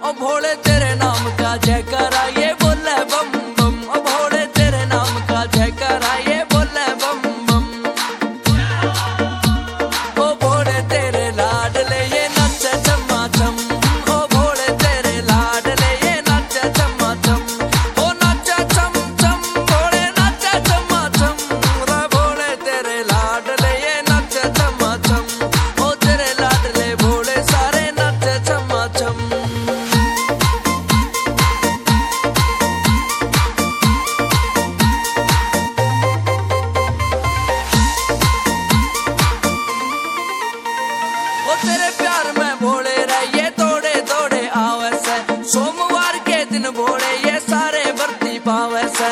ओ भोले तेरे नाम का जयकारा ये बोले बम बम। ओ भोले तेरे नाम का जयकारा ये बोले बम बम। ओ भोले तेरे लाडले ये नाचे चमा चम। ओ भोले तेरे लाडले ये नाचे चमा चम। ओ नाचे चम चम भोले नाचे चमा चम। रे भोले तेरे लाडले ये नाचे चमा चम। ओ तेरे लाडले भोले सारे नाचे चमा चम। तेरे प्यार में भोले रहिए दौड़े दौड़े आवे से। सोमवार के दिन भोले ये सारे बरती पावे से।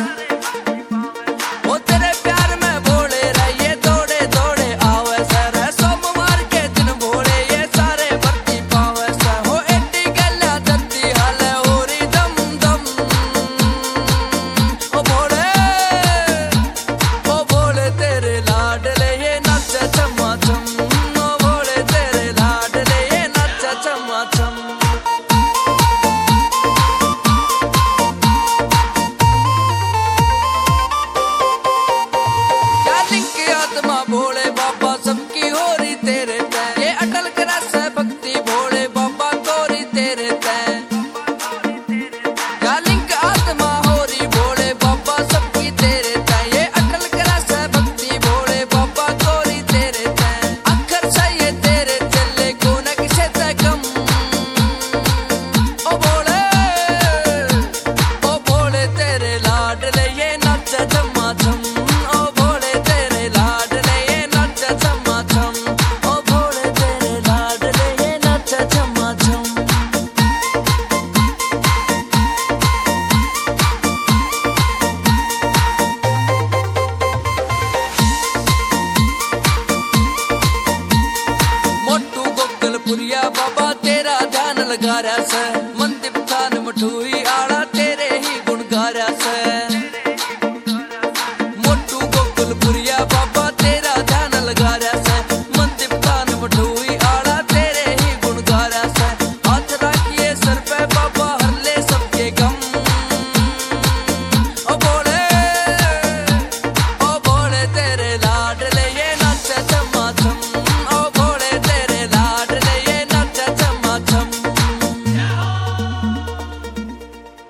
ओ तेरे प्यार में भोले रहिए दौड़े दौड़े आवे से। रे सोमवार के दिन भोले ये सारे बरती पावे से। हो एडी गल्ला जल्दी हाले होरी दम दम। ओ भोले तेरे लाडले ये नाचे चमा चम। भोले बाबा सबकी हो रही तेरे तय। ये अटल करस है भक्ति भोले बाबा कोरी तेरे तय। क्या लिंक आत्मा हो रही भोले बाबा सबकी तेरे तय। ये अटल करस है भक्ति भोले बाबा कोरी तेरे तय। अखर सही तेरे चले को न किसे तय कम। ओ भोले तेरे लाडले ये नाचे चमा चम। बाबा तेरा ध्यान लगा रहा से।